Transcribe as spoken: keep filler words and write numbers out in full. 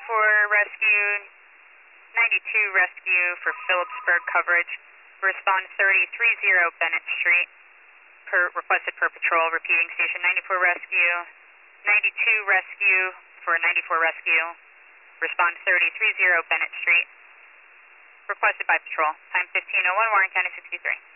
ninety-four rescue, ninety-two rescue for Phillipsburg coverage. Respond thirty three zero Bennett Street, per requested per patrol. Repeating, station ninety-four rescue, ninety-two rescue for ninety-four rescue. Respond thirty three zero Bennett Street. Requested by patrol. Time fifteen oh one, Warren County sixty-three.